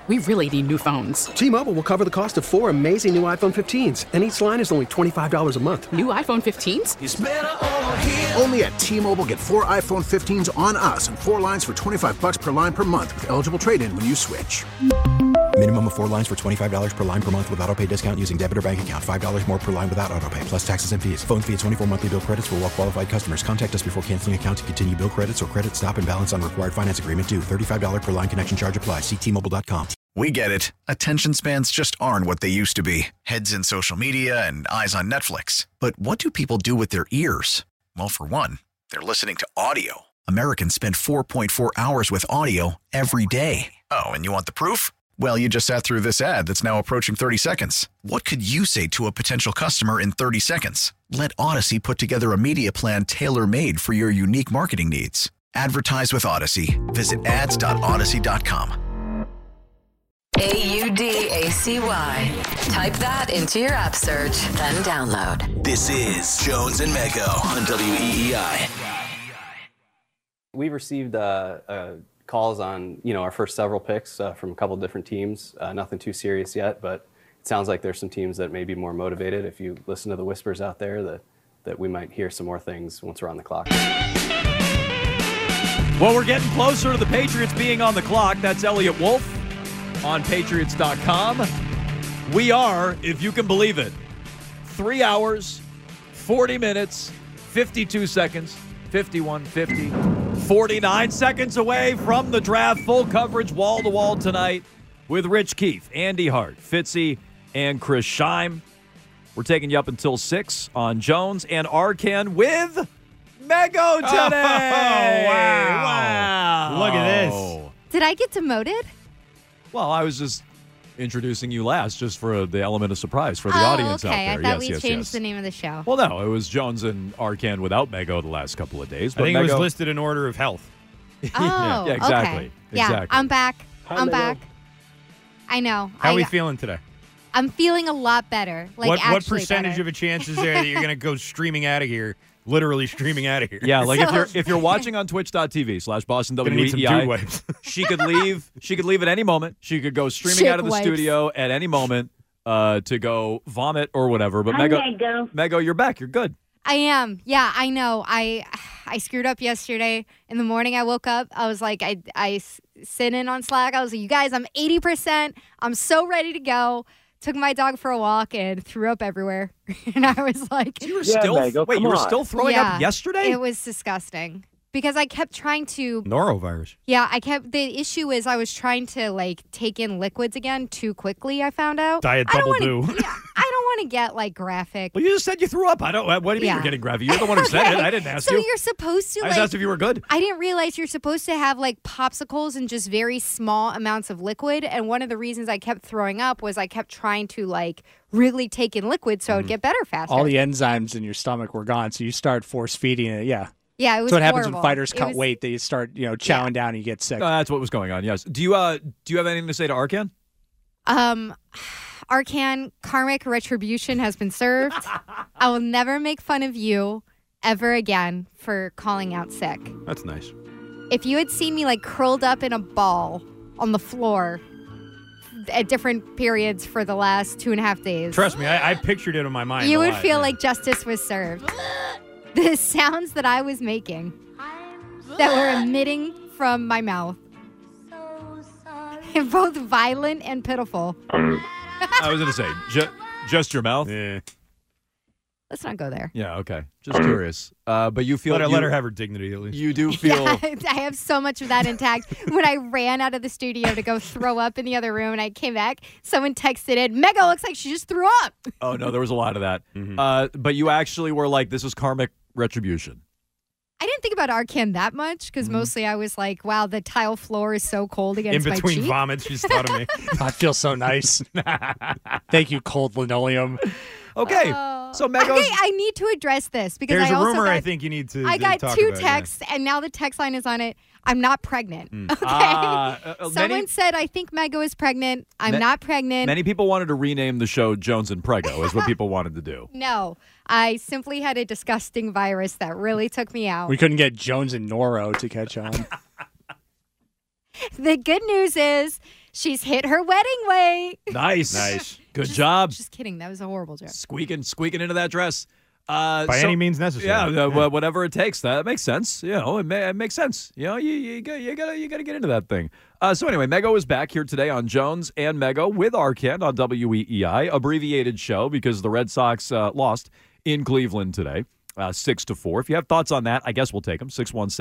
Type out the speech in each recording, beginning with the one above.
We really need new phones. T-Mobile will cover the cost of 4 amazing new iPhone 15s, and each line is only $25 a month. New iPhone 15s? It's better over here. Only at T-Mobile, get 4 iPhone 15s on us and 4 lines for $25 per line per month with eligible trade-in when you switch. Minimum of 4 lines for $25 per line per month with autopay discount using debit or bank account. $5 more per line without autopay, plus taxes and fees. Phone fee at 24 monthly bill credits for well-qualified customers. Contact us before canceling account to continue bill credits or credit stop and balance on required finance agreement due. $35 per line connection charge applies. See T-Mobile.com. We get it. Attention spans just aren't what they used to be. Heads in social media and eyes on Netflix. But what do people do with their ears? Well, for one, they're listening to audio. Americans spend 4.4 hours with audio every day. Oh, and you want the proof? Well, you just sat through this ad that's now approaching 30 seconds. What could you say to a potential customer in 30 seconds? Let Odyssey put together a media plan tailor-made for your unique marketing needs. Advertise with Odyssey. Visit ads.odyssey.com. AUDACY. Type that into your app search, then download. This is Jones and Mego on WEEI. We've received calls on our first several picks from a couple different teams. Nothing too serious yet, but it sounds like there's some teams that may be more motivated. If you listen to the whispers out there, that we might hear some more things once we're on the clock. Well, we're getting closer to the Patriots being on the clock. That's Elliot Wolf on Patriots.com. We are, if you can believe it, 3 hours, 40 minutes, 52 seconds, 51, 50, 49 seconds away from the draft. Full coverage, wall-to-wall tonight with Rich Keefe, Andy Hart, Fitzy, and Chris Scheim. We're taking you up until 6 on Jones and Arcand with Mego today. Oh, wow. Look at this. Did I get demoted? Well, I was just introducing you last just for the element of surprise for the audience out there. I thought we changed the name of the show. Well, no, it was Jones and Arcand without Mego the last couple of days. But I think it was listed in order of health. Oh, yeah, exactly. Okay. Yeah, exactly. I'm back. Hi, I'm Mego. back. I know. How are we feeling today? I'm feeling a lot better. Like what percentage of a chance is there that you're going to go streaming out of here? Literally streaming out of here. Yeah, like if you're watching on twitch.tv/Boston WEEI, she could leave at any moment. She could go streaming out of the studio at any moment to go vomit or whatever. But Mego, you're back. You're good. I am. Yeah, I know. I screwed up yesterday. In the morning I woke up. I was like, I sent in on Slack. I was like, you guys, I'm 80%. I'm so ready to go. Took my dog for a walk and threw up everywhere. And I was like... You were still throwing up yesterday? It was disgusting. Because I kept trying to... Norovirus. Yeah, the issue is I was trying to, take in liquids again too quickly, I found out. Diet Double Do. Yeah, I don't want to get, graphic. Well, you just said you threw up. What do you mean you're getting graphic? You're the one who said it. I didn't ask you. So you're supposed to, I just asked if you were good. I didn't realize you're supposed to have, popsicles and just very small amounts of liquid. And one of the reasons I kept throwing up was I kept trying to, really take in liquid so it would get better faster. All the enzymes in your stomach were gone, so you start force feeding it, yeah. Yeah, it was So what happens horrible. when fighters cut weight? They start, chowing down and you get sick. That's what was going on, yes. Do you have anything to say to Arcand? Arcand, karmic retribution has been served. I will never make fun of you ever again for calling out sick. That's nice. If you had seen me curled up in a ball on the floor at different periods for the last 2.5 days. Trust me, I pictured it in my mind. You would feel like justice was served. The sounds that I was making that were emitting from my mouth. Both violent and pitiful. I was going to say, just your mouth? Yeah. Let's not go there. Yeah, okay. Just curious. But you feel... Let her have her dignity, at least. You do feel... Yeah, I have so much of that intact. When I ran out of the studio to go throw up in the other room and I came back, someone texted in, Mego looks like she just threw up. Oh, no, there was a lot of that. Mm-hmm. But you actually were like, this is karmic retribution. I didn't think about Arcand that much because mostly I was like, wow, the tile floor is so cold against my cheek. In between vomits, she just thought of me. I feel so nice. Thank you, cold linoleum. Okay, so Mego. Okay, I need to address this because there's I also a rumor got, I think you need to. I got talk two about, texts, and now the text line is on it. I'm not pregnant. Okay. Someone said I think Mego is pregnant. I'm not pregnant. Many people wanted to rename the show Jones and Prego, is what people wanted to do. No, I simply had a disgusting virus that really took me out. We couldn't get Jones and Noro to catch on. The good news is She's hit her wedding weight. Nice. Good job. Just kidding. That was a horrible joke. Squeaking into that dress. By any means necessary. Yeah, whatever it takes. That makes sense. It makes sense. You gotta get into that thing. So anyway, Mego is back here today on Jones and Mego with Arcand on WEEI, abbreviated show because the Red Sox lost in Cleveland today, 6-4. If you have thoughts on that, I guess we'll take them.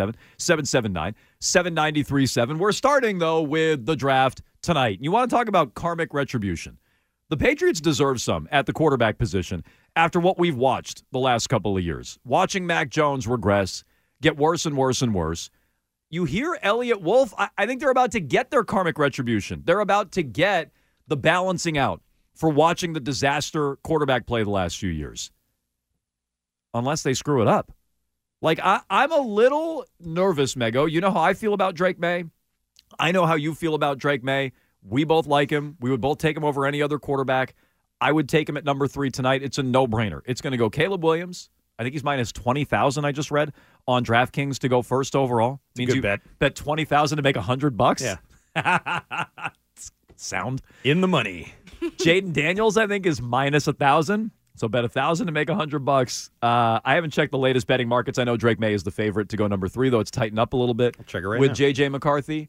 617-779-7937. We're starting though with the draft tonight. You want to talk about karmic retribution? The Patriots deserve some at the quarterback position after what we've watched the last couple of years. Watching Mac Jones regress, get worse and worse and worse. You hear Elliott Wolf, I think they're about to get their karmic retribution. They're about to get the balancing out for watching the disaster quarterback play the last few years. Unless they screw it up. Like, I'm a little nervous, Mego. You know how I feel about Drake May? I know how you feel about Drake May. We both like him. We would both take him over any other quarterback. I would take him at number 3 tonight. It's a no-brainer. It's going to go Caleb Williams. I think he's minus 20,000, I just read, on DraftKings to go first overall. Means you bet $20,000 to make $100. Yeah. Sound. In the money. Jaden Daniels, I think, is minus 1,000. So bet 1,000 to make $100. I haven't checked the latest betting markets. I know Drake May is the favorite to go number 3, though it's tightened up a little bit. I'll check it right with now. J.J. McCarthy.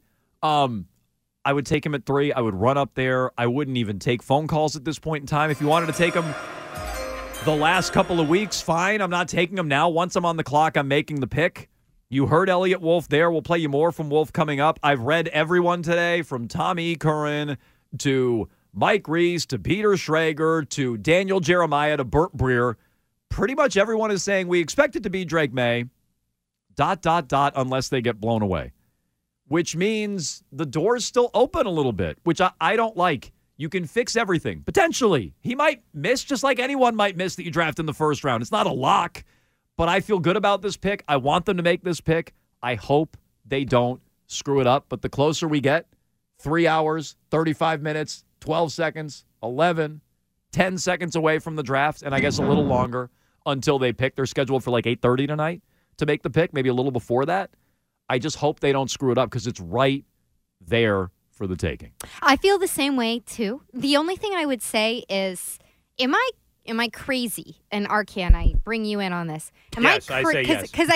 I would take him at 3. I would run up there. I wouldn't even take phone calls at this point in time. If you wanted to take him the last couple of weeks, fine. I'm not taking him now. Once I'm on the clock, I'm making the pick. You heard Elliott Wolf there. We'll play you more from Wolf coming up. I've read everyone today, from Tommy Curran to Mike Reese to Peter Schrager to Daniel Jeremiah to Burt Breer. Pretty much everyone is saying we expect it to be Drake May, ... unless they get blown away. Which means the door is still open a little bit, which I don't like. You can fix everything. Potentially. He might miss just like anyone might miss that you draft in the first round. It's not a lock, but I feel good about this pick. I want them to make this pick. I hope they don't screw it up. But the closer we get, 3 hours, 35 minutes, 12 seconds, 11, 10 seconds away from the draft, and I guess a little longer until they pick. They're scheduled for like 8:30 tonight to make the pick, maybe a little before that. I just hope they don't screw it up because it's right there for the taking. I feel the same way, too. The only thing I would say is, am I crazy? And Arcand, I bring you in on this. I say yes. Because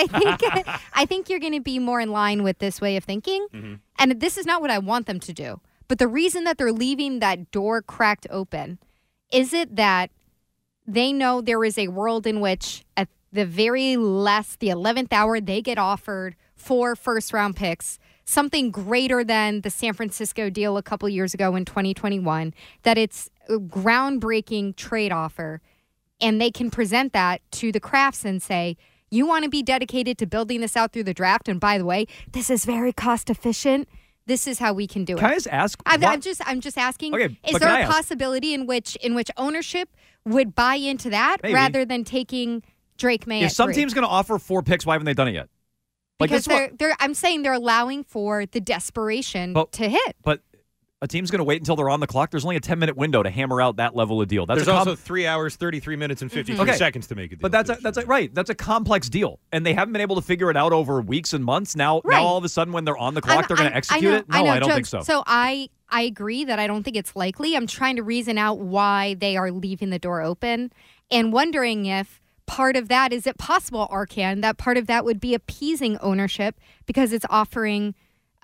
I think you're going to be more in line with this way of thinking. Mm-hmm. And this is not what I want them to do. But the reason that they're leaving that door cracked open, is it that they know there is a world in which at the very last, the 11th hour, they get offered 4 first-round picks, something greater than the San Francisco deal a couple years ago in 2021, that it's a groundbreaking trade offer, and they can present that to the Crafts and say, you want to be dedicated to building this out through the draft, and by the way, this is very cost-efficient. This is how we can do it. Can I just ask? I'm just asking. Okay, is there a possibility in which ownership would buy into that rather than taking Drake May? If at some 3? team's going to offer 4 picks, why haven't they done it yet? Because I'm saying they're allowing for the desperation to hit. But a team's going to wait until they're on the clock. There's only a 10-minute window to hammer out that level of deal. There's also 3 hours, 33 minutes, and 53 seconds to make a deal. But that's a complex deal, and they haven't been able to figure it out over weeks and months. Now all of a sudden, when they're on the clock, they're going to execute it. No, I don't think so. So I agree that I don't think it's likely. I'm trying to reason out why they are leaving the door open, and wondering if part of that, is it possible, Arcand, that part of that would be appeasing ownership because it's offering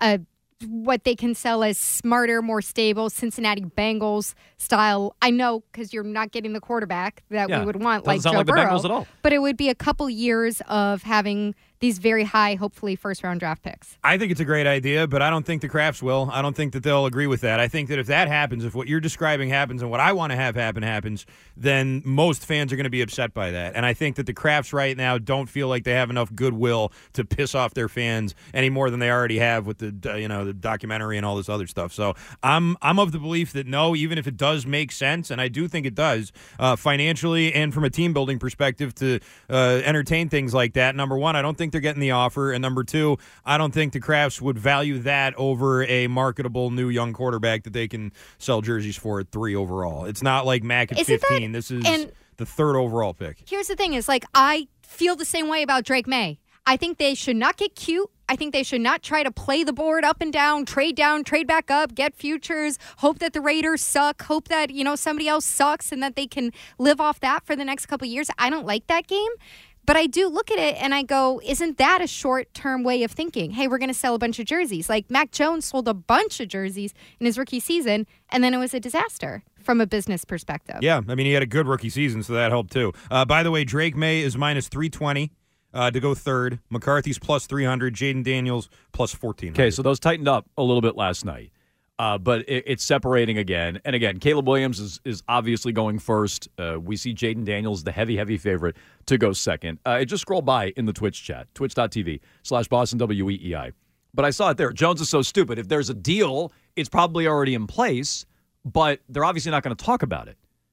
what they can sell as smarter, more stable Cincinnati Bengals style. I know, because you're not getting the quarterback that we would want, like Joe Burrow. The Bengals at all. But it would be a couple years of having these very high, hopefully first-round draft picks. I think it's a great idea, but I don't think the Crafts will. I don't think that they'll agree with that. I think that if that happens, if what you're describing happens and what I want to have happen happens, then most fans are going to be upset by that. And I think that the Crafts right now don't feel like they have enough goodwill to piss off their fans any more than they already have with the the documentary and all this other stuff. So I'm of the belief that no, even if it does make sense, and I do think it does, financially and from a team-building perspective to entertain things like that, number one, I don't think they're getting the offer, and number two, I don't think the Crafts would value that over a marketable new young quarterback that they can sell jerseys for at 3 overall. It's not like Mac at 15. This is the 3rd overall pick. Here's the thing is, I feel the same way about Drake May. I think they should not get cute. I think they should not try to play the board up and down, trade back up, get futures, hope that the Raiders suck, hope that, somebody else sucks and that they can live off that for the next couple of years. I don't like that game. But I do look at it and I go, isn't that a short-term way of thinking? Hey, we're going to sell a bunch of jerseys. Like Mac Jones sold a bunch of jerseys in his rookie season, and then it was a disaster from a business perspective. Yeah, I mean, he had a good rookie season, so that helped too. By the way, Drake May is minus 320 to go third. McCarthy's plus 300. Jaden Daniels plus 1400. Okay, so those tightened up a little bit last night. But it's separating again. And again, Caleb Williams is obviously going first. We see Jaden Daniels, the heavy favorite, to go second. It just scrolled by in the Twitch chat, twitch.tv/BostonWEEI. But I saw it there. Jones is so stupid. If there's a deal, it's probably already in place, but they're obviously not going to talk about it.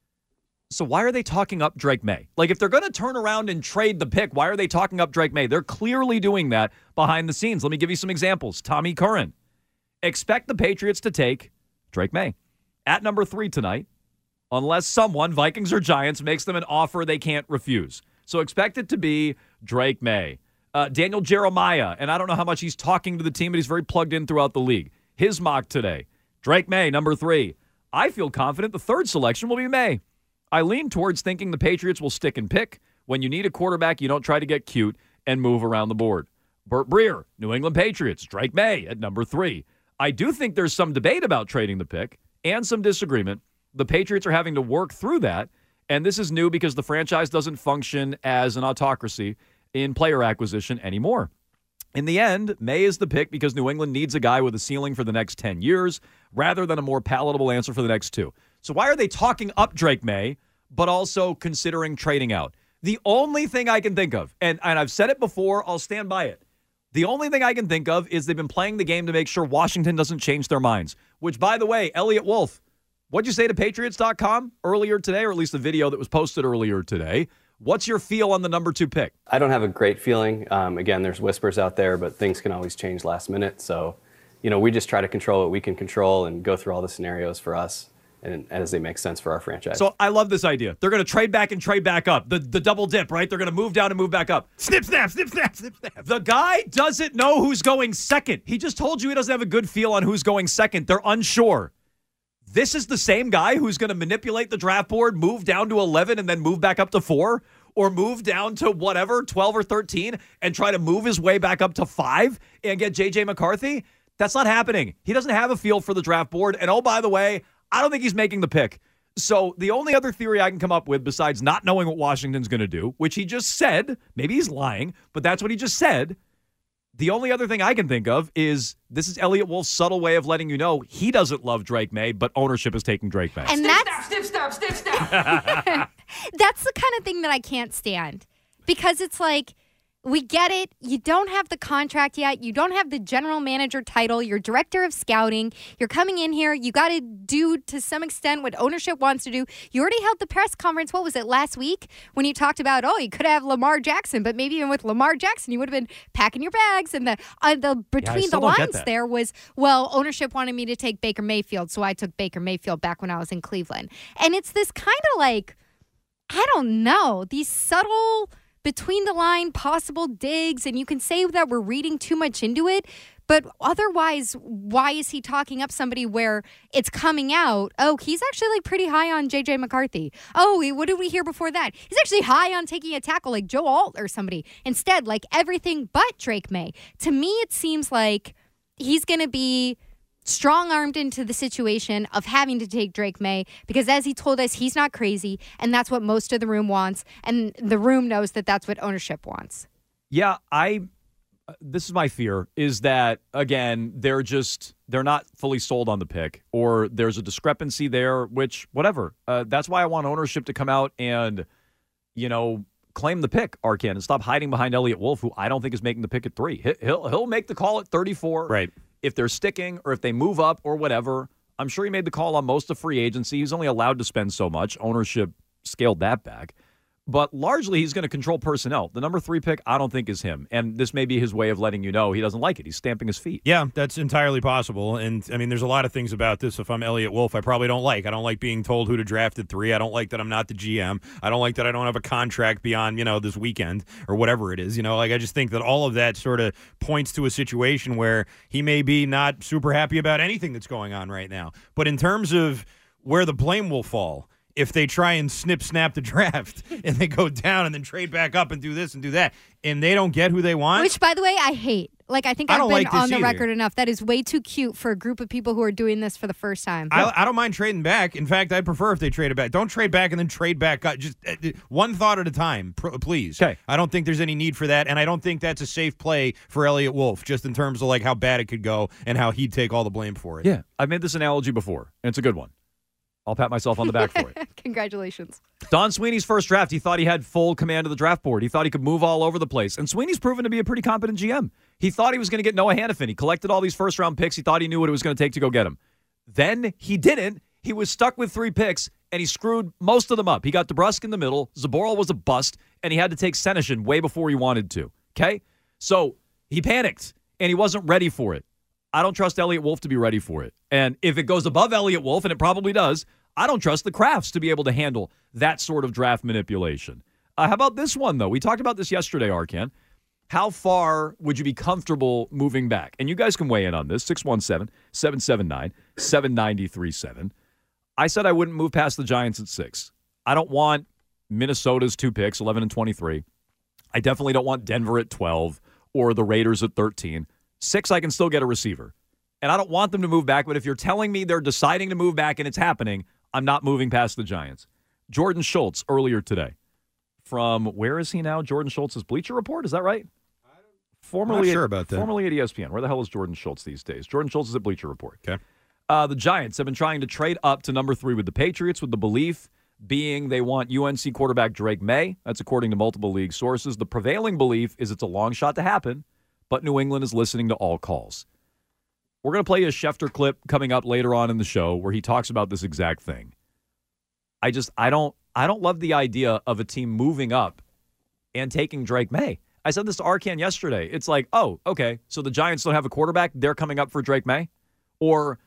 So why are they talking up Drake May? Like, if they're going to turn around and trade the pick, why are they talking up Drake May? They're clearly doing that behind the scenes. Let me give you some examples. Tommy Curran. Expect the Patriots to take Drake May at number 3 tonight, unless someone, Vikings or Giants, makes them an offer they can't refuse. So expect it to be Drake May. Daniel Jeremiah, and I don't know how much he's talking to the team, but he's very plugged in throughout the league. His mock today, Drake May, number 3. I feel confident the third selection will be May. I lean towards thinking the Patriots will stick and pick. When you need a quarterback, you don't try to get cute and move around the board. Burt Breer, New England Patriots, Drake May at number 3. I do think there's some debate about trading the pick and some disagreement. The Patriots are having to work through that, and this is new because the franchise doesn't function as an autocracy in player acquisition anymore. In the end, May is the pick because New England needs a guy with a ceiling for the next 10 years rather than a more palatable answer for the next 2. So why are they talking up Drake May but also considering trading out? The only thing I can think of, and I've said it before, I'll stand by it. The only thing I can think of is they've been playing the game to make sure Washington doesn't change their minds. Which, by the way, Elliot Wolf, what'd you say to Patriots.com earlier today, or at least the video that was posted earlier today? What's your feel on the number 2 pick? I don't have a great feeling. Again, there's whispers out there, but things can always change last minute. So, we just try to control what we can control and go through all the scenarios for us and as they make sense for our franchise. So I love this idea. They're going to trade back and trade back up. The double dip, right? They're going to move down and move back up. Snip, snap, snip, snap, snip, snap. The guy doesn't know who's going second. He just told you he doesn't have a good feel on who's going second. They're unsure. This is the same guy who's going to manipulate the draft board, move down to 11 and then move back up to 4, or move down to whatever, 12 or 13, and try to move his way back up to 5 and get J.J. McCarthy. That's not happening. He doesn't have a feel for the draft board. And oh, by the way, I don't think he's making the pick. So the only other theory I can come up with besides not knowing what Washington's going to do, which he just said, maybe he's lying, but that's what he just said. The only other thing I can think of is this is Elliot Wolf's subtle way of letting you know he doesn't love Drake May, but ownership is taking Drake May. And that's that's the kind of thing that I can't stand, because it's like, we get it. You don't have the contract yet. You don't have the general manager title. You're director of scouting. You're coming in here. You got to do, to some extent, what ownership wants to do. You already held the press conference, what was it, last week? When you talked about, you could have Lamar Jackson, but maybe even with Lamar Jackson, you would have been packing your bags. And the between the lines there was, well, ownership wanted me to take Baker Mayfield, so I took Baker Mayfield back when I was in Cleveland. And it's this kind of like, I don't know, these subtle between the line possible digs, and you can say that we're reading too much into it, but otherwise, why is he talking up somebody where it's coming out, he's actually like pretty high on J.J. McCarthy. What did we hear before that? He's actually high on taking a tackle like Joe Alt or somebody. Instead, like everything but Drake May. To me, it seems like he's going to be strong-armed into the situation of having to take Drake May, because as he told us, he's not crazy, and that's what most of the room wants, and the room knows that that's what ownership wants. Yeah, this is my fear, is that, again, they're not fully sold on the pick, or there's a discrepancy there, which, whatever. That's why I want ownership to come out and, claim the pick, Arcand, and stop hiding behind Elliot Wolf, who I don't think is making the pick at 3. He'll make the call at 34. Right. If they're sticking or if they move up or whatever. I'm sure he made the call on most of free agency. He's only allowed to spend so much. Ownership scaled that back. but largely he's going to control personnel. The number 3 pick, I don't think is him. And this may be his way of letting you know he doesn't like it. He's stamping his feet. Yeah, that's entirely possible. And, I mean, there's a lot of things about this. If I'm Elliot Wolf, I probably don't like. I don't like being told who to draft at 3. I don't like that I'm not the GM. I don't like that I don't have a contract beyond, this weekend or whatever it is. I just think that all of that sort of points to a situation where he may be not super happy about anything that's going on right now. But in terms of where the blame will fall, if they try and snap the draft and they go down and then trade back up and do this and do that, and they don't get who they want. Which, by the way, I hate. I think I've been like on the either. record enough. That is way too cute for a group of people who are doing this for the first time. I don't mind trading back. In fact, I'd prefer if they traded back. Don't trade back and then trade back up. Just one thought at a time, please. Okay. I don't think there's any need for that, and I don't think that's a safe play for Elliot Wolf, just in terms of how bad it could go and how he'd take all the blame for it. Yeah, I've made this analogy before, and it's a good one. I'll pat myself on the back for it. Congratulations. Don Sweeney's first draft, he thought he had full command of the draft board. He thought he could move all over the place. And Sweeney's proven to be a pretty competent GM. He thought he was going to get Noah Hannafin. He collected all these first-round picks. He thought he knew what it was going to take to go get him. Then he didn't. He was stuck with 3 picks, and he screwed most of them up. He got DeBrusk in the middle. Zaboral was a bust, and he had to take Senyshyn way before he wanted to. Okay? So he panicked, and he wasn't ready for it. I don't trust Elliot Wolf to be ready for it. And if it goes above Elliot Wolf, and it probably does, I don't trust the Crafts to be able to handle that sort of draft manipulation. How about this one, though? We talked about this yesterday, Arkan. How far would you be comfortable moving back? And you guys can weigh in on this, 617-779-7937. I said I wouldn't move past the Giants at 6. I don't want Minnesota's 2 picks, 11 and 23. I definitely don't want Denver at 12 or the Raiders at 13. 6, I can still get a receiver. And I don't want them to move back, but if you're telling me they're deciding to move back and it's happening, I'm not moving past the Giants. Jordan Schultz earlier today. From, where is he now? Jordan Schultz's Bleacher Report, is that right? I'm not sure about that. Formerly at ESPN. Where the hell is Jordan Schultz these days? Jordan Schultz is at Bleacher Report. Okay. The Giants have been trying to trade up to number 3 with the Patriots, with the belief being they want UNC quarterback Drake May. That's according to multiple league sources. The prevailing belief is it's a long shot to happen, but New England is listening to all calls. We're going to play a Schefter clip coming up later on in the show where he talks about this exact thing. I don't love the idea of a team moving up and taking Drake May. I said this to Arkan yesterday. It's like, oh, okay, so the Giants don't have a quarterback. They're coming up for Drake May? Or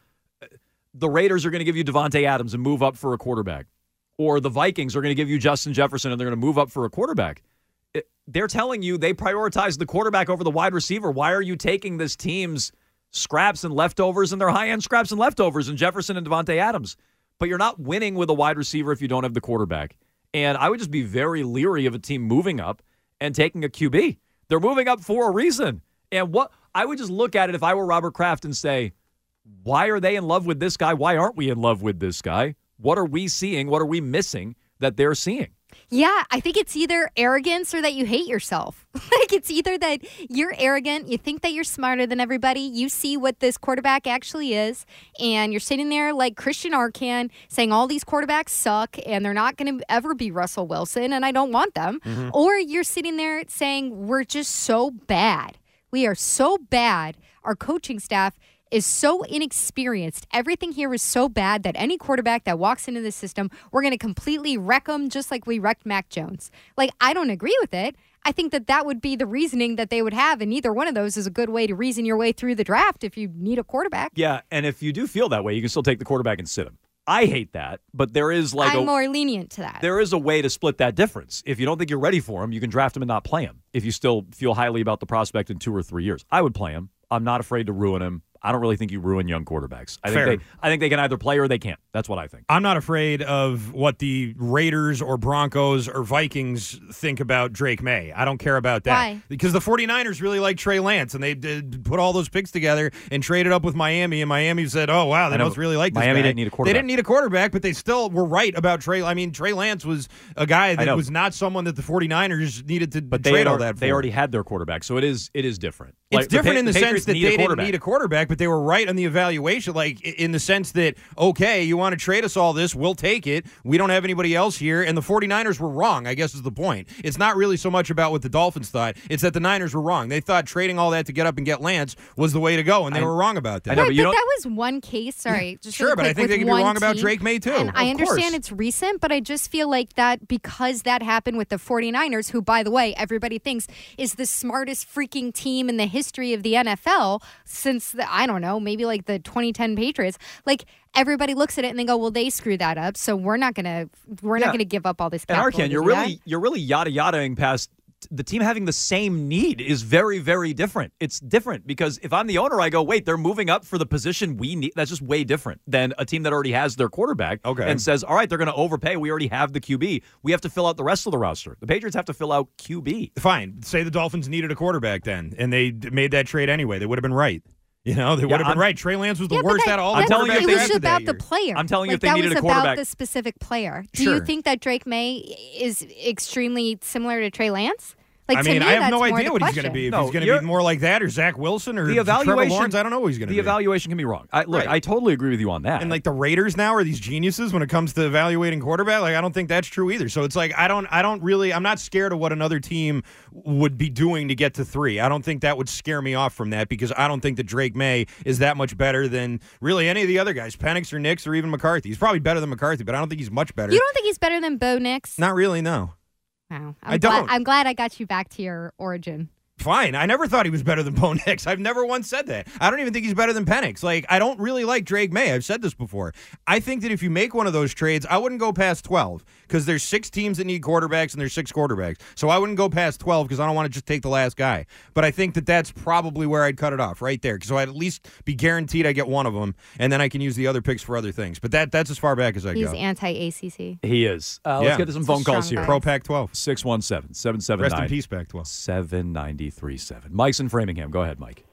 the Raiders are going to give you Devontae Adams and move up for a quarterback. Or the Vikings are going to give you Justin Jefferson and they're going to move up for a quarterback. They're telling you they prioritize the quarterback over the wide receiver. Why are you taking this team's scraps and leftovers and their high-end scraps and leftovers in Jefferson and Devontae Adams? But you're not winning with a wide receiver if you don't have the quarterback. And I would just be very leery of a team moving up and taking a QB. They're moving up for a reason. And what I would just look at it if I were Robert Kraft and say, why are they in love with this guy? Why aren't we in love with this guy? What are we seeing? What are we missing that they're seeing? Yeah, I think it's either arrogance or that you hate yourself. It's either that you're arrogant, you think that you're smarter than everybody, you see what this quarterback actually is, and you're sitting there like Christian Arkan saying all these quarterbacks suck and they're not going to ever be Russell Wilson and I don't want them. Mm-hmm. Or you're sitting there saying we're just so bad. We are so bad. Our coaching staff is so inexperienced. Everything here is so bad that any quarterback that walks into the system, we're going to completely wreck them just like we wrecked Mac Jones. I don't agree with it. I think that would be the reasoning that they would have, and neither one of those is a good way to reason your way through the draft if you need a quarterback. Yeah, and if you do feel that way, you can still take the quarterback and sit him. I hate that, but there is I'm more lenient to that. There is a way to split that difference. If you don't think you're ready for him, you can draft him and not play him. If you still feel highly about the prospect in 2 or 3 years, I would play him. I'm not afraid to ruin him. I don't really think you ruin young quarterbacks. I think they can either play or they can't. That's what I think. I'm not afraid of what the Raiders or Broncos or Vikings think about Drake May. I don't care about that. Why? Because the 49ers really like Trey Lance, and they did put all those picks together and traded up with Miami, and Miami said, oh, wow, they must really like this Miami guy. didn't need a quarterback. They didn't need a quarterback, but they still were right about Trey. I mean, Trey Lance was a guy that was not someone that the 49ers needed to trade all that for. They already had their quarterback, so it is different. It's different in the sense that they didn't need a quarterback, but they were right on the evaluation, like in the sense that, okay, you want to trade us all this, we'll take it. We don't have anybody else here, and the 49ers were wrong, I guess is the point. It's not really so much about what the Dolphins thought. It's that the Niners were wrong. They thought trading all that to get up and get Lance was the way to go, and they were wrong about that. Right, but that was one case. Sorry. Just sure, but I think they could be wrong about Drake May, too. And I understand it's recent, but I just feel like that because that happened with the 49ers, who, by the way, everybody thinks is the smartest freaking team in the history of the NFL since, I don't know, maybe like the 2010 Patriots. Like, everybody looks at it and they go, well, they screwed that up, so we're not gonna give up all this capital. And Arcand, you're really yada-yadaing past the team having the same need is very, very different. It's different because if I'm the owner, I go, wait, they're moving up for the position we need. That's just way different than a team that already has their quarterback and says, all right, they're going to overpay. We already have the QB. We have to fill out the rest of the roster. The Patriots have to fill out QB. Fine. Say the Dolphins needed a quarterback then, and they made that trade anyway. They would have been right. You know, they would have been right. Trey Lance was the worst out of all the quarterbacks. It was about the player. I'm telling you, if they needed a quarterback. That was about the specific player. Do you think that Drake May is extremely similar to Trey Lance? Like, I mean, I have no idea what he's going to be. If he's going to be more like that or Zach Wilson or Trevor Lawrence, I don't know what he's going to be. The evaluation can be wrong. I totally agree with you on that. And like the Raiders now are these geniuses when it comes to evaluating quarterback. Like I don't think that's true either. So it's like I'm not scared of what another team would be doing to get to 3. I don't think that would scare me off from that because I don't think that Drake May is that much better than really any of the other guys, Penix or Nix or even McCarthy. He's probably better than McCarthy, but I don't think he's much better. You don't think he's better than Bo Nix? Not really, no. Wow. I'm glad I got you back to your origin. Fine. I never thought he was better than Bo Nix. I've never once said that. I don't even think he's better than Penix. Like, I don't really like Drake May. I've said this before. I think that if you make one of those trades, I wouldn't go past 12 because there's 6 teams that need quarterbacks and there's 6 quarterbacks. So I wouldn't go past 12 because I don't want to just take the last guy. But I think that that's probably where I'd cut it off, right there. So I'd at least be guaranteed I get one of them, and then I can use the other picks for other things. But that's as far back as I go. He's anti-ACC. He is. Let's get to some phone calls here. Pro Pac-12. 617-779. Rest in peace, Pac-12. 7937. Mike's in Framingham. Go ahead, Mike.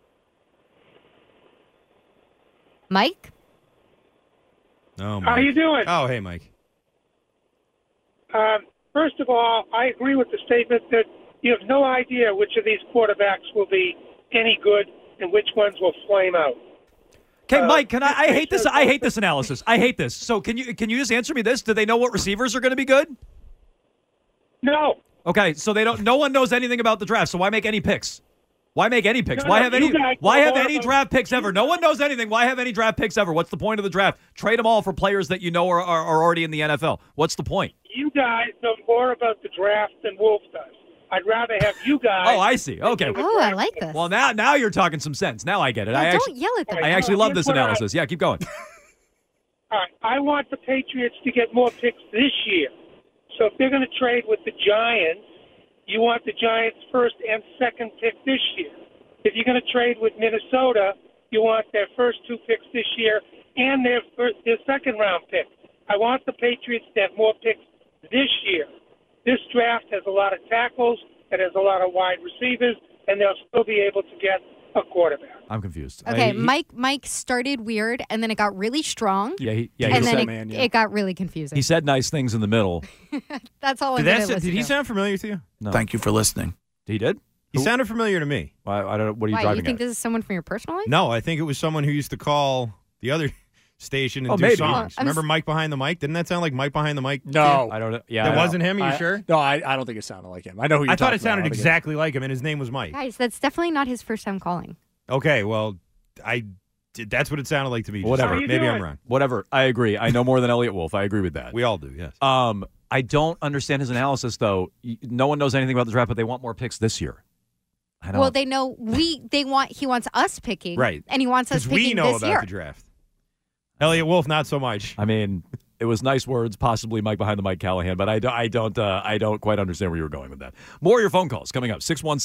Mike? Oh, Mike. How you doing? Oh, hey, Mike. First of all, I agree with the statement that you have no idea which of these quarterbacks will be any good and which ones will flame out. Okay, Mike, I hate this. I hate this analysis. I hate this. So can you just answer me this? Do they know what receivers are going to be good? No. Okay, so no one knows anything about the draft. So why make any picks? Why make any picks? No, why have any guys, draft picks ever? No one knows anything. Why have any draft picks ever? What's the point of the draft? Trade them all for players that you know are already in the NFL. What's the point? You guys know more about the draft than Wolf does. I'd rather have you guys. Oh, I see. Okay. Oh, I like this. Well, now you're talking some sense. Now I get it. Don't yell at them. I actually love this analysis. Yeah, keep going. All right. I want the Patriots to get more picks this year. So if they're going to trade with the Giants, you want the Giants' first and second pick this year. If you're going to trade with Minnesota, you want their first 2 picks this year and their second-round pick. I want the Patriots to have more picks this year. This draft has a lot of tackles, it has a lot of wide receivers, and they'll still be able to get a quarterback. I'm confused. Okay, Mike started weird, and then it got really strong. Yeah, and then it got really confusing. He said nice things in the middle. That's all I'm going to listen Did he to. sound familiar to you? No. Thank you for listening. He did? He sounded familiar to me. I don't know. What are you Why, driving you think at? this is someone from your personal life? No, I think it was someone who used to call the other station and do maybe. songs. Remember Mike Behind the Mic? Didn't that sound like Mike Behind the Mic? No. I don't know. Yeah, That wasn't him? Are you sure? No, I don't think it sounded like him. I know who you're I thought talking it sounded about. exactly like him, and his name was Mike. Guys, that's definitely not his first time calling. Okay, well, that's what it sounded like to me. Whatever. Maybe I'm wrong. Whatever. I agree. I know more than Elliot Wolf. I agree with that. We all do, yes. I don't understand his analysis, though. No one knows anything about the draft, but they want more picks this year. I don't. Well, they know he wants us picking. Right. And he wants us picking we know this about year. the draft. Elliot Wolf, not so much. I mean, it was nice words, possibly Mike Behind the Mic Callahan, but I don't quite understand where you were going with that. More of your phone calls coming up.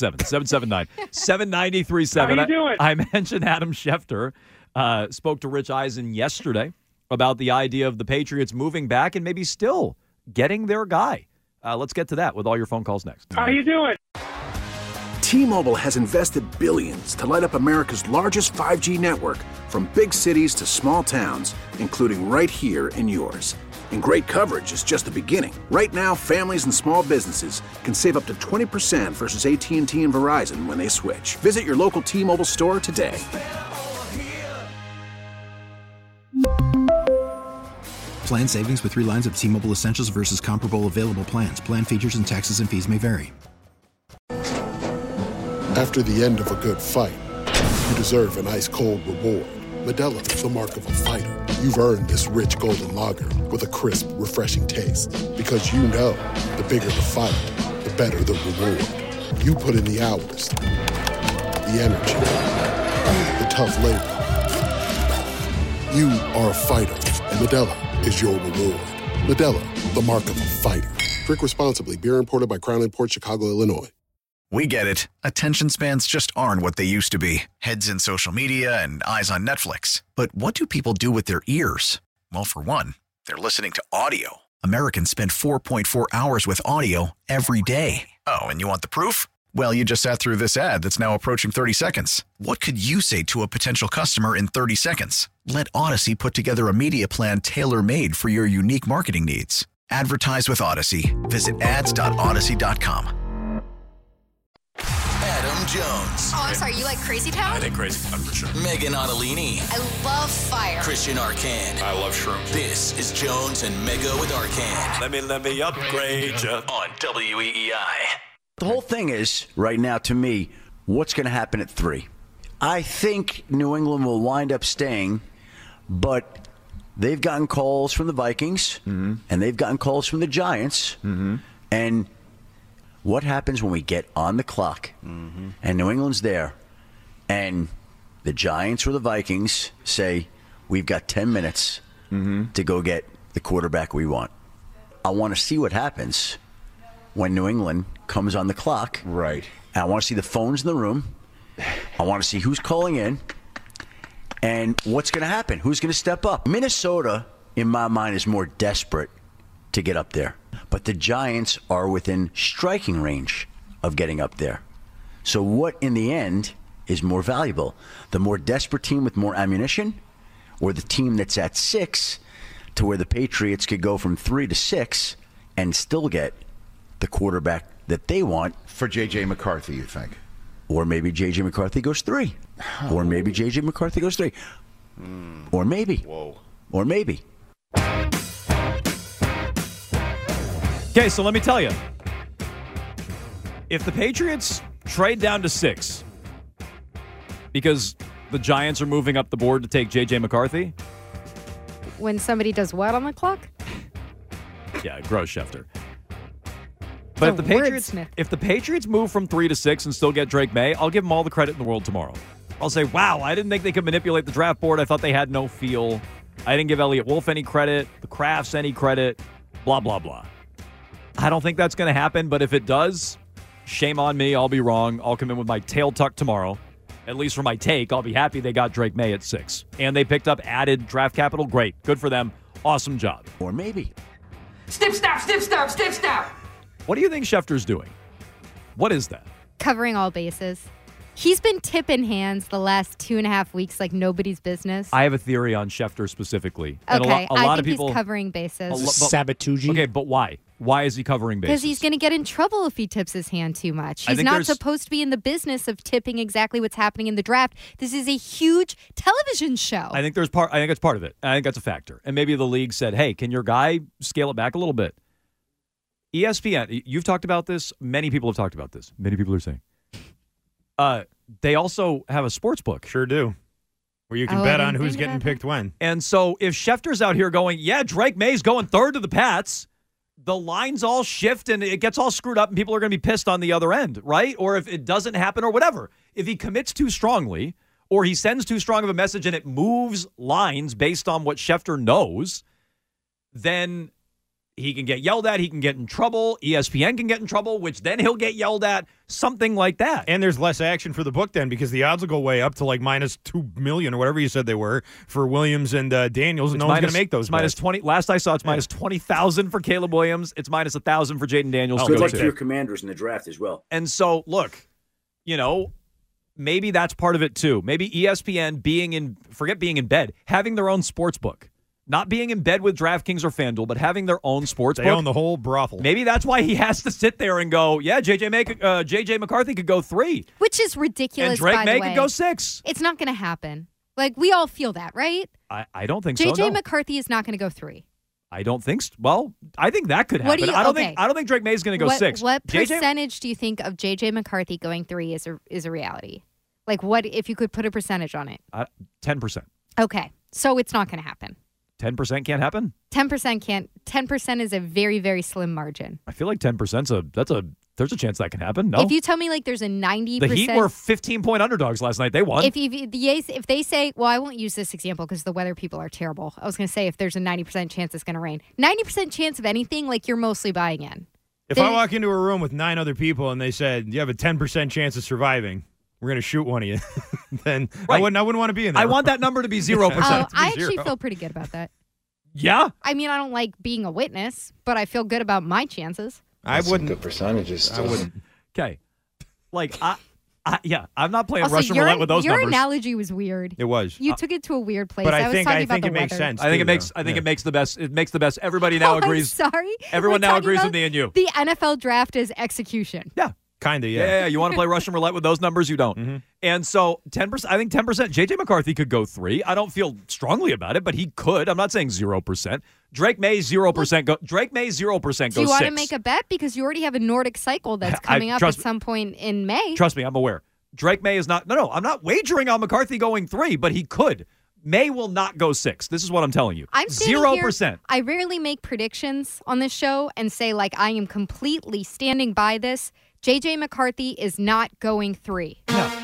617-779-7937. How you doing? I mentioned Adam Schefter spoke to Rich Eisen yesterday about the idea of the Patriots moving back and maybe still getting their guy. Let's get to that with all your phone calls next. How you doing? T-Mobile has invested billions to light up America's largest 5G network, from big cities to small towns, including right here in yours. And great coverage is just the beginning. Right now, families and small businesses can save up to 20% versus AT&T and Verizon when they switch. Visit your local T-Mobile store today. Plan savings with 3 lines of T-Mobile Essentials versus comparable available plans. Plan features and taxes and fees may vary. After the end of a good fight, you deserve an ice-cold reward. Modelo is the mark of a fighter. You've earned this rich golden lager with a crisp, refreshing taste. Because you know, the bigger the fight, the better the reward. You put in the hours, the energy, the tough labor. You are a fighter, and Modelo is your reward. Modelo, the mark of a fighter. Drink responsibly. Beer imported by Crown Imports, Chicago, Illinois. We get it. Attention spans just aren't what they used to be. Heads in social media and eyes on Netflix. But what do people do with their ears? Well, for one, they're listening to audio. Americans spend 4.4 hours with audio every day. Oh, and you want the proof? Well, you just sat through this ad that's now approaching 30 seconds. What could you say to a potential customer in 30 seconds? Let Odyssey put together a media plan tailor-made for your unique marketing needs. Advertise with Odyssey. Visit ads.odyssey.com. Adam Jones. Oh, I'm sorry. You like Crazy Town? I think Crazy Town for sure. Megan Ottolini. I love fire. Christian Arcand. I love shrooms. This is Jones and Mego with Arcand. Let me upgrade you. On WEEI. The whole thing is, right now, to me, what's going to happen at 3? I think New England will wind up staying, but they've gotten calls from the Vikings, and they've gotten calls from the Giants, and what happens when we get on the clock and New England's there and the Giants or the Vikings say, we've got 10 minutes to go get the quarterback we want? I want to see what happens when New England comes on the clock. Right. And I want to see the phones in the room. I want to see who's calling in and what's going to happen. Who's going to step up? Minnesota, in my mind, is more desperate to get up there. But the Giants are within striking range of getting up there. So what, in the end, is more valuable? The more desperate team with more ammunition, or the team that's at 6 to where the Patriots could go from 3 to 6 and still get the quarterback that they want? For J.J. McCarthy, you think? Or maybe J.J. McCarthy goes 3. Or maybe J.J. McCarthy goes 3. Or maybe. Whoa. Or maybe. Okay, so let me tell you. If the Patriots trade down to 6 because the Giants are moving up the board to take J.J. McCarthy. When somebody does what on the clock? Yeah, gross, Schefter. But if the Patriots move from 3 to 6 and still get Drake May, I'll give them all the credit in the world tomorrow. I'll say, wow, I didn't think they could manipulate the draft board. I thought they had no feel. I didn't give Elliott Wolf any credit, the Crafts any credit, blah, blah, blah. I don't think that's going to happen, but if it does, shame on me. I'll be wrong. I'll come in with my tail tucked tomorrow. At least for my take, I'll be happy they got Drake May at 6. And they picked up added draft capital. Great. Good for them. Awesome job. Or maybe. Snip, snap, snip, snap, snip, snap. What do you think Schefter's doing? What is that? Covering all bases. He's been tipping hands the last 2.5 weeks like nobody's business. I have a theory on Schefter specifically. Okay, And a lot I of think people, he's covering bases. Sabatucci. Okay, but why? Why is he covering bases? Because he's going to get in trouble if he tips his hand too much. I He's think not there's- supposed to be in the business of tipping exactly what's happening in the draft. This is a huge television show. I think it's part of it. I think that's a factor. And maybe the league said, hey, can your guy scale it back a little bit? ESPN, you've talked about this. Many people have talked about this. Many people are saying. They also have a sports book. Sure do. Where you can bet on who's getting picked when. And so if Schefter's out here going, yeah, Drake May's going 3rd to the Pats, the lines all shift and it gets all screwed up and people are going to be pissed on the other end, right? Or if it doesn't happen or whatever. If he commits too strongly or he sends too strong of a message and it moves lines based on what Schefter knows, then he can get yelled at. He can get in trouble. ESPN can get in trouble, which then he'll get yelled at. Something like that. And there's less action for the book then because the odds will go way up to like minus 2 million or whatever you said they were for Williams and Daniels. And no one's going to make those. It's minus 20. Last I saw, it's minus 20,000 for Caleb Williams. It's minus 1,000 for Jaden Daniels. Good luck to your Commanders in the draft as well. And so, look, maybe that's part of it too. Maybe ESPN forget being in bed, having their own sports book. Not being in bed with DraftKings or FanDuel, but having their own sports book. They own the whole brothel. Maybe that's why he has to sit there and go, yeah, J.J. McCarthy could go 3. Which is ridiculous, And Drake by May the way. could go 6. It's not going to happen. Like, we all feel that, right? I don't think so, J.J. no. McCarthy is not going to go 3. I don't think. Well, I think that could happen. I don't think Drake May is going to go 6. What percentage do you think of JJ McCarthy going 3 is a reality? Like, what if you could put a percentage on it? 10%. Okay, so it's not going to happen. 10% can't happen? 10% can't. 10% is a very, very slim margin. I feel like 10%'s there's a chance that can happen. No? If you tell me like there's a 90%. The Heat were 15-point underdogs last night. They won. If they say, well, I won't use this example because the weather people are terrible. I was going to say if there's a 90% chance it's going to rain. 90% chance of anything, like you're mostly buying in. If I walk into a room with 9 other people and they said, you have a 10% chance of surviving, we're going to shoot one of you, then I wouldn't want to be in there. I want that number to be 0%. I actually feel pretty good about that. Yeah? I mean, I don't like being a witness, but I feel good about my chances. I wouldn't. Good percentages. I wouldn't. Okay. Like, I'm not playing also, Russian roulette with those your numbers. Your analogy was weird. It was. You took it to a weird place. But I was talking about it the makes weather. sense. I think it makes the best. It makes the best. Everybody now agrees. I'm sorry. Everyone We're now talking agrees about with me and you. The NFL draft is execution. Yeah. Kind of, yeah. Yeah. You want to play Russian roulette with those numbers? You don't. Mm-hmm. And so 10%. I think 10%. JJ McCarthy could go 3. I don't feel strongly about it, but he could. I'm not saying 0%. Drake May 0%. Drake May 0% goes 6. Do you want to make a bet because you already have a Nordic cycle that's coming up at some point in May? Trust me, I'm aware. Drake May is not. No. I'm not wagering on McCarthy going 3, but he could. May will not go 6. This is what I'm telling you. I'm 0%. Here, I rarely make predictions on this show and say like I am completely standing by this. JJ McCarthy is not going 3.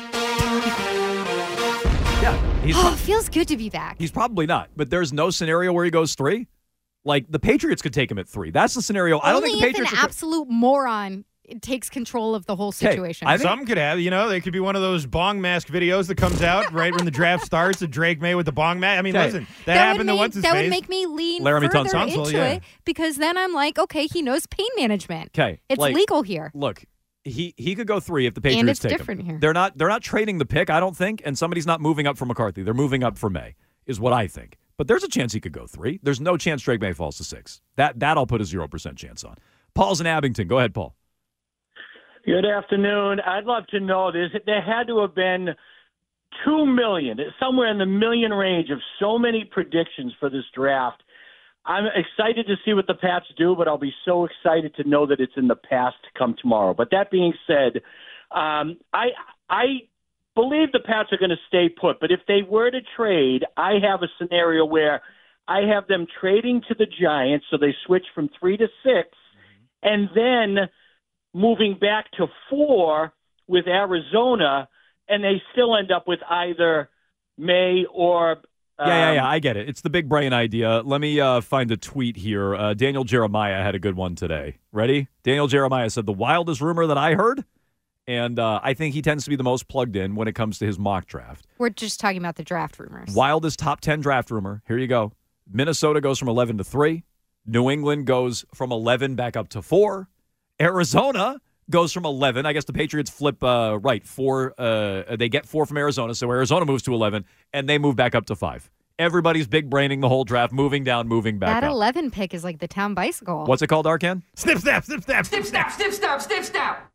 Yeah. It feels good to be back. He's probably not, but there's no scenario where he goes 3. Like the Patriots could take him at 3. That's the scenario. I don't think the Patriots. Only if an absolute moron takes control of the whole situation. Some could have, they could be one of those bong mask videos that comes out right when the draft starts. The Drake May with the bong mask. I mean, listen, that happened to what's-his-face. That would make me lean Laramie further Tunsil. into it because then I'm like, okay, he knows pain management. Okay, it's legal here. Look, he could go 3 if the Patriots and it's take different him. Here. They're not trading the pick, I don't think, and somebody's not moving up for McCarthy. They're moving up for May, is what I think. But there's a chance he could go 3. There's no chance Drake May falls to 6. That I'll put a 0% chance on. Paul's in Abington. Go ahead, Paul. Good afternoon. I'd love to know this. There had to have been 2 million, somewhere in the million range of so many predictions for this draft. I'm excited to see what the Pats do, but I'll be so excited to know that it's in the past come tomorrow. But that being said, I believe the Pats are going to stay put. But if they were to trade, I have a scenario where I have them trading to the Giants, so they switch from 3 to 6, and then moving back to 4 with Arizona, and they still end up with either May or Yeah, I get it. It's the big brain idea. Let me find a tweet here. Daniel Jeremiah had a good one today. Ready? Daniel Jeremiah said, the wildest rumor that I heard, and I think he tends to be the most plugged in when it comes to his mock draft. We're just talking about the draft rumors. Wildest top 10 draft rumor. Here you go. Minnesota goes from 11 to 3. New England goes from 11 back up to 4. Arizona goes from 11. I guess the Patriots flip 4. They get 4 from Arizona, so Arizona moves to 11, and they move back up to 5. Everybody's big braining the whole draft, moving down, moving back up. That 11 pick is like the town bicycle. What's it called, Arkan? Snip, snap, snip, snap. Snip, snap, snip, snap, snip, snap.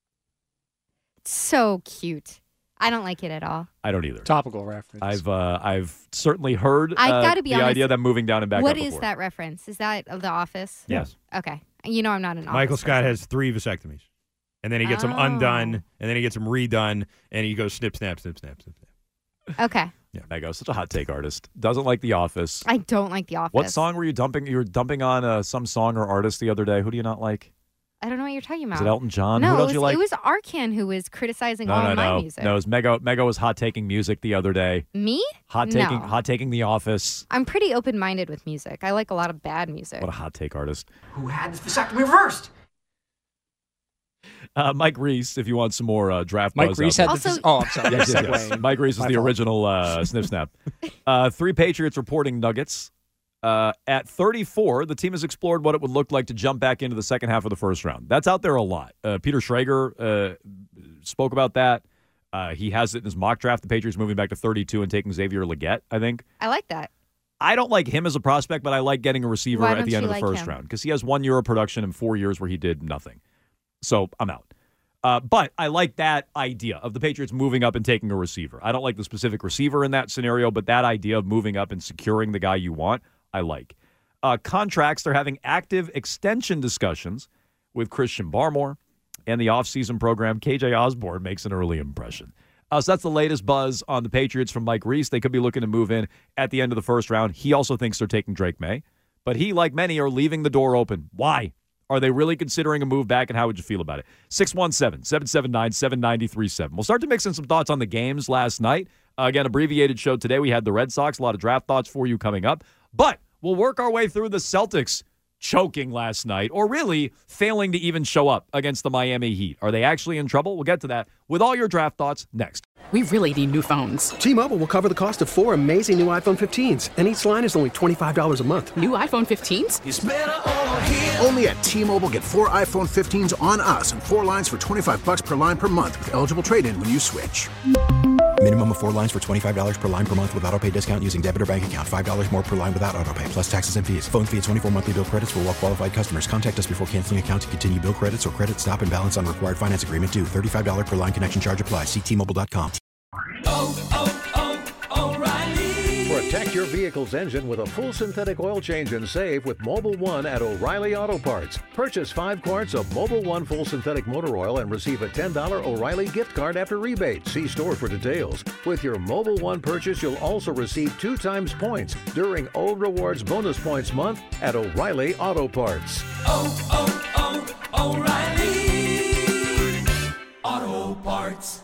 So cute. I don't like it at all. I don't either. Topical reference. I've certainly heard I gotta be the honest, idea of them moving down and back up. What to is 4. that reference? Is that The Office? Yes. Okay. I'm not an Office Michael Scott person. has 3 vasectomies. And then he gets them undone, and then he gets them redone, and he goes snip, snap, snip, snap, snip, snap. Okay. Yeah, Mego, such a hot take artist. Doesn't like The Office. I don't like The Office. What song were you dumping? You were dumping on some song or artist the other day. Who do you not like? I don't know what you're talking about. Is it Elton John? No, Who else you like? It was Arkan who was criticizing all of my music. No, it was Mego was hot taking music the other day. Me? Hot taking The Office. I'm pretty open-minded with music. I like a lot of bad music. What a hot take artist. Who had this vasectomy reversed? Mike Reese, if you want some more draft Mike buzz Reese out had there. this. Oh, I'm sorry. Yes. Mike Reese is the original Snip Snap. 3 Patriots reporting Nuggets. At 34, the team has explored what it would look like to jump back into the second half of the first round. That's out there a lot. Peter Schrager spoke about that. He has it in his mock draft. The Patriots moving back to 32 and taking Xavier Legette, I think. I like that. I don't like him as a prospect, but I like getting a receiver Why at the don't end of you the like first him? round because he has 1 year of production in 4 years where he did nothing. So I'm out. But I like that idea of the Patriots moving up and taking a receiver. I don't like the specific receiver in that scenario, but that idea of moving up and securing the guy you want, I like. contracts. They're having active extension discussions with Christian Barmore and the offseason program. KJ Osborne makes an early impression. So that's the latest buzz on the Patriots from Mike Reese. They could be looking to move in at the end of the first round. He also thinks they're taking Drake May. But he, like many, are leaving the door open. Why? Are they really considering a move back, and how would you feel about it? 617-779-7937. We'll start to mix in some thoughts on the games last night. Again, abbreviated show today. We had the Red Sox. A lot of draft thoughts for you coming up. But we'll work our way through the Celtics choking last night, or really failing to even show up against the Miami Heat. Are they actually in trouble? We'll get to that with all your draft thoughts next. We really need new phones. T-Mobile will cover the cost of 4 amazing new iPhone 15s, and each line is only $25 a month. New iPhone 15s? It's better over here. Only at T-Mobile, get 4 iPhone 15s on us and 4 lines for $25 per line per month with eligible trade-in when you switch. Minimum of 4 lines for $25 per line per month with autopay discount using debit or bank account. $5 more per line without autopay, plus taxes and fees. Phone fee at 24 monthly bill credits for well-qualified customers. Contact us before canceling account to continue bill credits or credit stop and balance on required finance agreement due. $35 per line connection charge applies. See T-Mobile.com. O'Reilly. Protect your vehicle's engine with a full synthetic oil change and save with Mobil 1 at O'Reilly Auto Parts. Purchase 5 quarts of Mobil 1 full synthetic motor oil and receive a $10 O'Reilly gift card after rebate. See store for details. With your Mobil 1 purchase, you'll also receive 2 times points during O Rewards Bonus Points Month at O'Reilly Auto Parts. O'Reilly Auto Parts.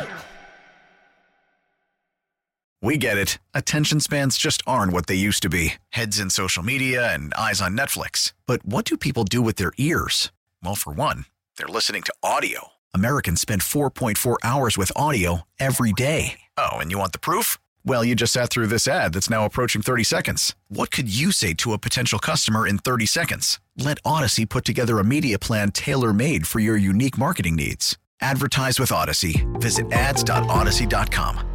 We get it. Attention spans just aren't what they used to be. Heads in social media and eyes on Netflix. But what do people do with their ears? Well, for one, they're listening to audio. Americans spend 4.4 hours with audio every day. Oh, and you want the proof? Well, you just sat through this ad that's now approaching 30 seconds. What could you say to a potential customer in 30 seconds? Let Odyssey put together a media plan tailor-made for your unique marketing needs. Advertise with Odyssey. Visit ads.odyssey.com.